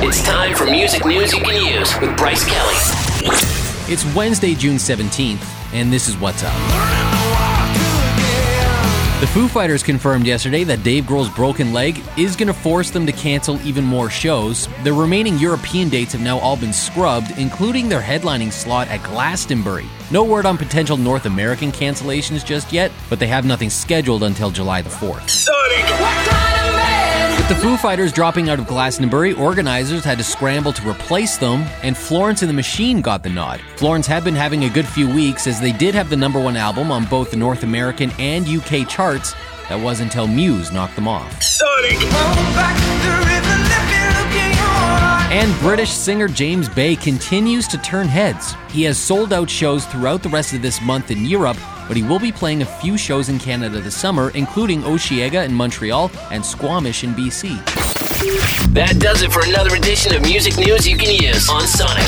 It's time for music news you can use with Bryce Kelly. It's Wednesday, June 17th, and this is What's Up. The Foo Fighters confirmed yesterday that Dave Grohl's broken leg is going to force them to cancel even more shows. Their remaining European dates have now all been scrubbed, including their headlining slot at Glastonbury. No word on potential North American cancellations just yet, but they have nothing scheduled until July the 4th. With the Foo Fighters dropping out of Glastonbury, organizers had to scramble to replace them, and Florence and the Machine got the nod. Florence had been having a good few weeks, as they did have the #1 album on both the North American and UK charts. That was until Muse knocked them off. And British singer James Bay continues to turn heads. He has sold out shows throughout the rest of this month in Europe, but he will be playing a few shows in Canada this summer, including Osheaga in Montreal and Squamish in BC. That does it for another edition of Music News You Can Use on Sonic.